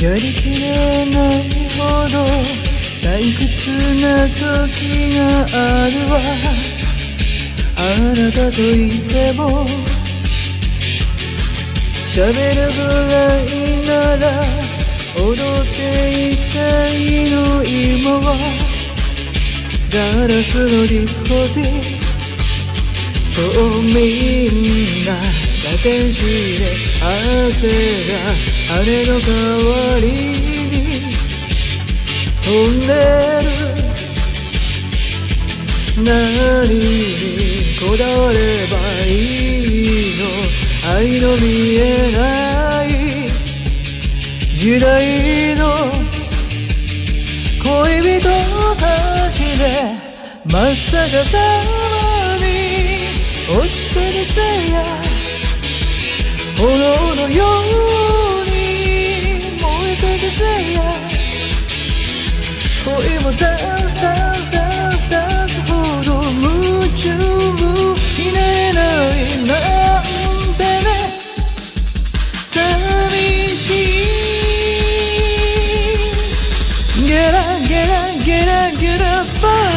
やりきれないほど退屈な時があるわ。あなたといても喋るぐらいなら踊っていたいの。今はガラスのディスコでそうみんな加点して汗が羽の代わりに飛んでる。何にこだわればいいの。愛の見えない時代の恋人たちで真っ逆さまに落ちてるせいや炎のように燃えてるせいや恋もダンスダンスダンスダンスほど夢中になれないなんてね。寂しいゲラゲラゲラゲラバ